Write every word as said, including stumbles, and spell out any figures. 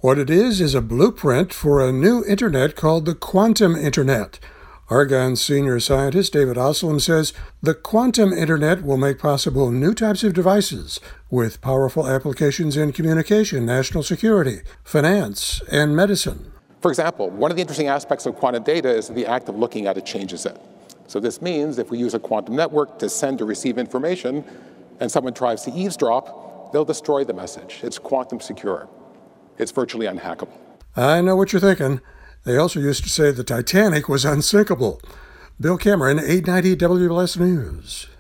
What it is is a blueprint for a new internet called the quantum internet. Argonne senior scientist David Oslam says the quantum internet will make possible new types of devices with powerful applications in communication, national security, finance, and medicine. For example, one of the interesting aspects of quantum data is that the act of looking at it changes it. So this means if we use a quantum network to send or receive information and someone tries to eavesdrop, they'll destroy the message. It's quantum secure. It's virtually unhackable. I know what you're thinking. They also used to say the Titanic was unsinkable. Bill Cameron, eight ninety W L S News.